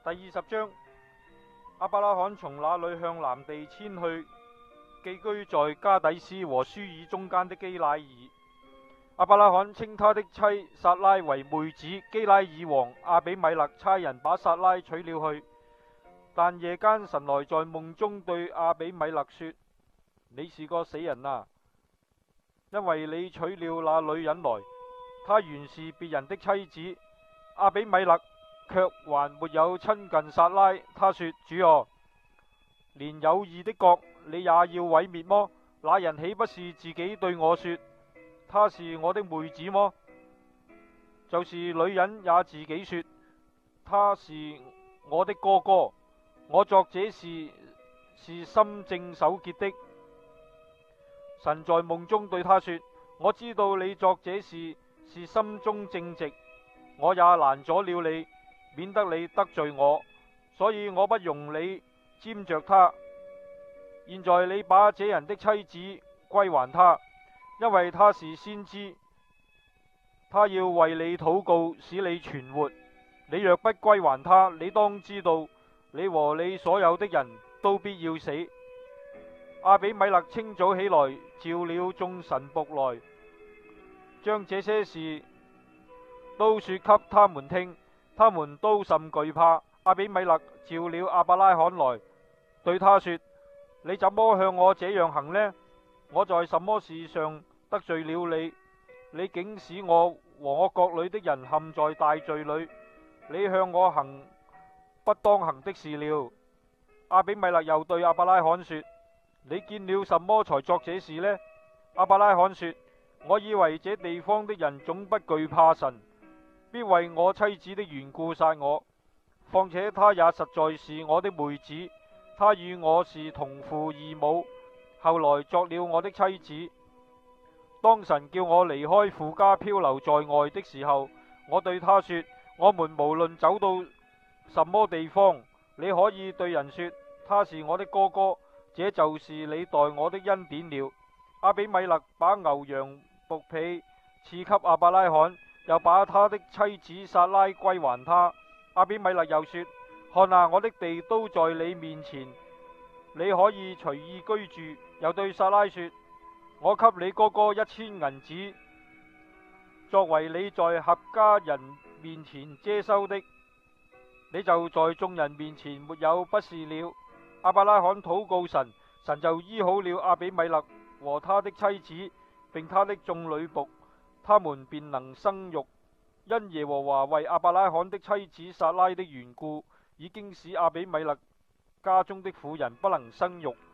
第20章，亞伯拉罕從那裏向南地遷去，寄居在迦底斯和舒爾中間的基乃爾。亞伯拉罕稱他的妻撒拉為妹子，基乃爾王亞比米勒差人把撒拉娶了去。但夜間神來在夢中對亞比米勒說：你是個死人啊，因為你娶了那女人來，她原是別人的妻子。亞比米勒卻還沒有親近撒拉。他說：主啊，連有義的國你也要毀滅麼？那人豈不是自己對我說，她是我的妹子麼？就是女人也自己說，他是我的哥哥。我作這事是心正手潔的。神在夢中對他說：我知道你作這事是心中正直，我也攔阻了你，免得你得罪我，所以我不容你沾着他。現在你把這人的妻子歸還他，因為他是先知，他要為你禱告，使你存活。你若不歸還他，你當知道，你和你所有的人都必要死。亞比米勒清早起來，召了眾臣僕來，將這些事都說給他們聽，他們都甚懼怕。亞比米勒召了亞伯拉罕來，對他說：你怎麼向我這樣行呢？我在什麼事上得罪了你？你竟使我和我國裏的人陷在大罪裏，你向我行不當行的事了。亞比米勒又對亞伯拉罕說：你見了什麼才作這事呢？亞伯拉罕說：我以為這地方的人總不懼怕神，必為我妻子的緣故殺我。況且她也實在是我的妹子，她與我是同父異母，後來作了我的妻子。當神叫我離開父家漂流在外的時候，我對他說：我們無論走到什麼地方，你可以對人說他是我的哥哥，這就是你待我的恩典了。亞比米勒把牛羊僕婢賜給亞伯拉罕，又把他的妻子撒拉歸還他。亞比米勒又說：看啊，我的地都在你面前，你可以隨意居住。又對撒拉說：我給你哥哥1000銀子，作為你在合家人面前遮羞的，你就在眾人面前沒有不是了。亞伯拉罕禱告神，神就醫好了亞比米勒和他的妻子，並他的眾女僕，他們便能生育。因耶和華為亞伯拉罕的妻子撒拉的緣故，已經使亞比米勒家中的婦人不能生育。